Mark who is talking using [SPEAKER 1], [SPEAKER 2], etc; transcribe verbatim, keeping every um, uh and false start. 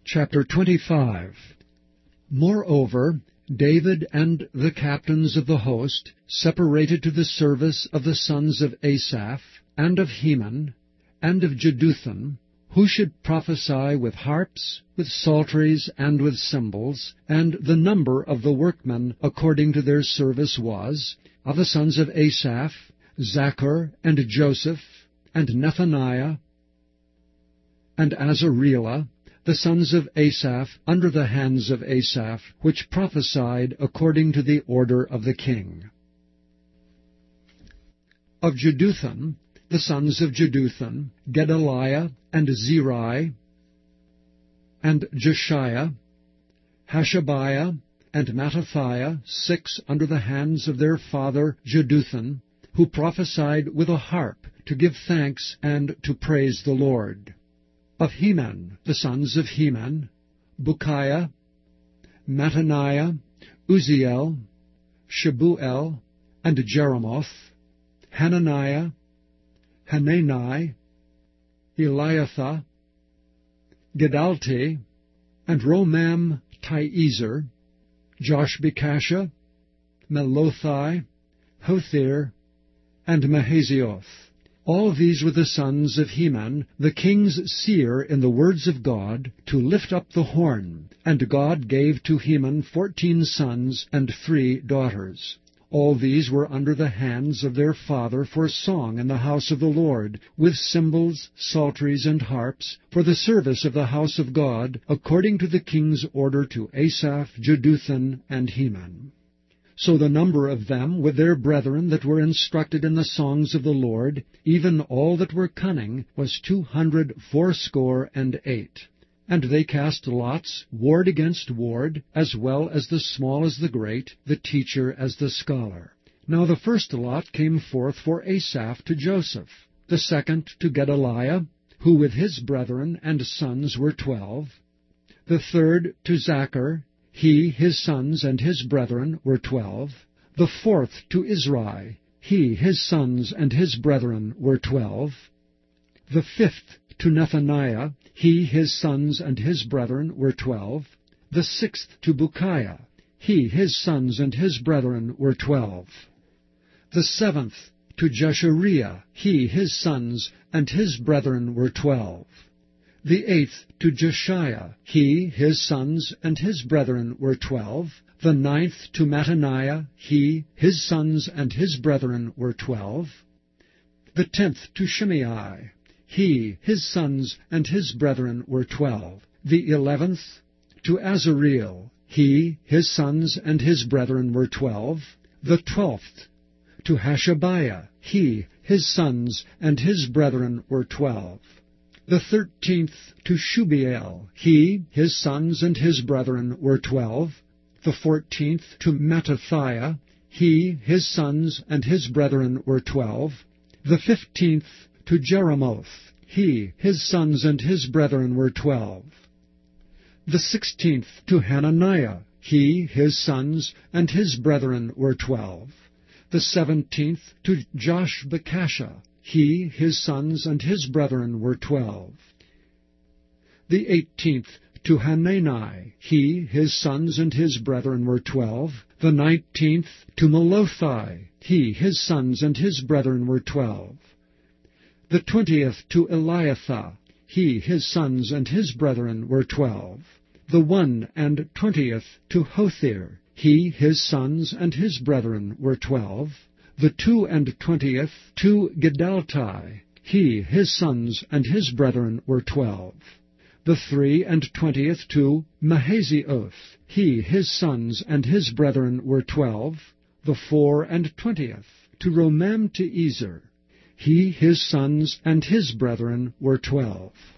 [SPEAKER 1] Chapter twenty-five. Moreover, David and the captains of the host separated to the service of the sons of Asaph, and of Heman, and of Jeduthun, who should prophesy with harps, with psalteries, and with cymbals, and the number of the workmen according to their service was, of the sons of Asaph, Zachar, and Joseph, and Nethaniah, and Azarela, the sons of Asaph, under the hands of Asaph, which prophesied according to the order of the king. Of Jeduthun, the sons of Jeduthun, Gedaliah, and Zerai, and Jeshiah, Hashabiah, and Mattathiah, six under the hands of their father Jeduthun, who prophesied with a harp, to give thanks and to praise the Lord. Of Heman, the sons of Heman, Bukiah, Mattaniah, Uzziel, Shebuel, and Jeremoth, Hananiah, Hanani, Eliathah, Gedalti, and Romam-Tiezer, Joshbekashah, Melothai, Hothir, and Mahazioth. All these were the sons of Heman, the king's seer in the words of God, to lift up the horn. And God gave to Heman fourteen sons and three daughters. All these were under the hands of their father for song in the house of the Lord, with cymbals, psalteries, and harps, for the service of the house of God, according to the king's order to Asaph, Jeduthun, and Heman. So the number of them with their brethren that were instructed in the songs of the Lord, even all that were cunning, was two hundred fourscore and eight. And they cast lots, ward against ward, as well as the small as the great, the teacher as the scholar. Now the first lot came forth for Asaph to Joseph, the second to Gedaliah, who with his brethren and sons were twelve, the third to Zachar, he, his sons, and his brethren were twelve. The fourth to Izri, he, his sons, and his brethren were twelve. The fifth to Nethaniah, he, his sons, and his brethren were twelve. The sixth to Bukiah, he, his sons, and his brethren were twelve. The seventh to Jeshariah, he, his sons, and his brethren were twelve. The eighth to Jeshiah, he, his sons, and his brethren were twelve. The ninth to Mattaniah, he, his sons, and his brethren were twelve. The tenth to Shimei, he, his sons, and his brethren were twelve. The eleventh to Azareel, he, his sons, and his brethren were twelve. The twelfth to Hashabiah, he, his sons, and his brethren were twelve. The thirteenth to Shubael, he, his sons, and his brethren were twelve. The fourteenth to Mattathiah, he, his sons, and his brethren were twelve. The fifteenth to Jeremoth, he, his sons, and his brethren were twelve. The sixteenth to Hananiah, he, his sons, and his brethren were twelve. The seventeenth to Joshbekashah, he, his sons, and his brethren were twelve. The eighteenth to Hanani, he, his sons, and his brethren were twelve. The nineteenth to Melothai, he, his sons, and his brethren were twelve. The twentieth to Eliathah, he, his sons, and his brethren were twelve. The one and twentieth to Hothir, he, his sons, and his brethren were twelve. The two and twentieth to Gedalti, he, his sons, and his brethren were twelve. The three and twentieth to Mahazioth, he, his sons, and his brethren were twelve. The four and twentieth to Romam-Tiezer, he, his sons, and his brethren were twelve.